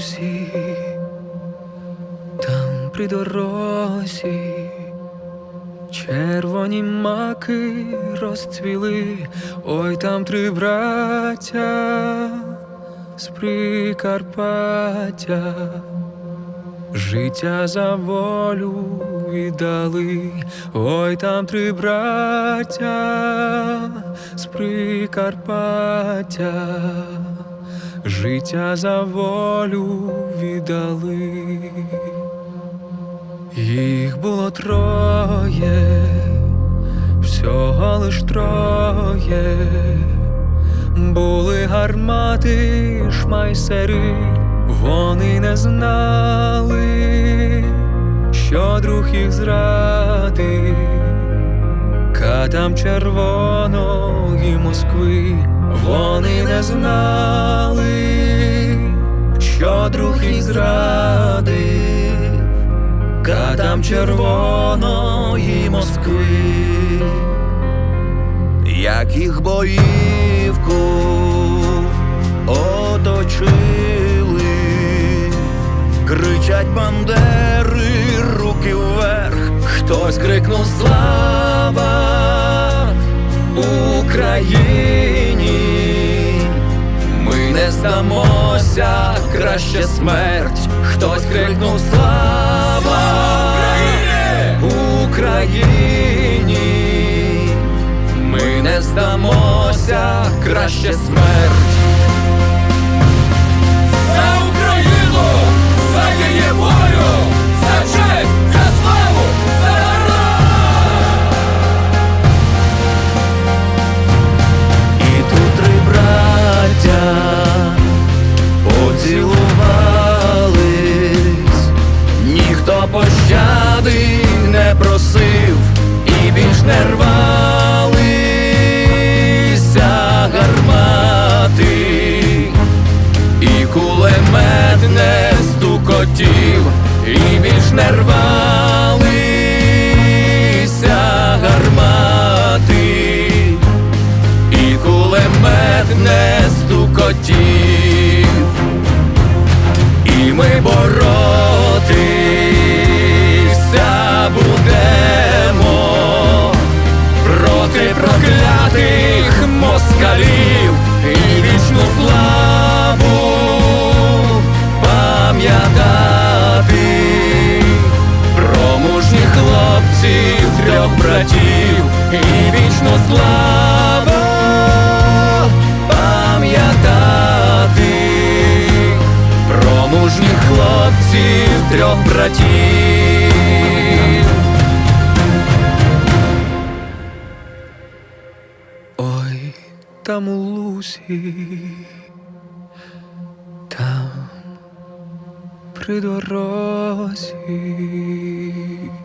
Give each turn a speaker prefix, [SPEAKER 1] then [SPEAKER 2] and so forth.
[SPEAKER 1] лусі, там при дорозі червоні маки розцвіли. Ой, там три браття з Прикарпаття життя за волю віддали. Ой, там три браття з Прикарпаття життя за волю віддали. Їх було троє, всього лиш троє. Були гармати, шмайсери, вони не знали, що друг їх зрадив. Катам червоної Москви, вони не знали, що друг їх зрадив. Катам червоної Москви, як їх боївку оточили, кричать бандери, руки вверх. Хтось крикнув слава Україні, ми не здамося, краще смерть. Хтось крикнув слава Україні, ми не здамося, краще смерть.
[SPEAKER 2] За Україну, за її волю, за честь, за славу, за народ!
[SPEAKER 1] І тут три браття поцілувались, ніхто пощади не просив і більш не рвалися гармати, і кулемет не стукотів, і більш не рвалися гармати, і кулемет не стукотів. І ми боротися будемо проти проклятих москалів, і вічну славу пам'ятати про мужніх хлопців, трьох братів, і вічну славу пам'ятати про мужніх хлопців, трьох братів. Ой, там у лусі, там при дорозі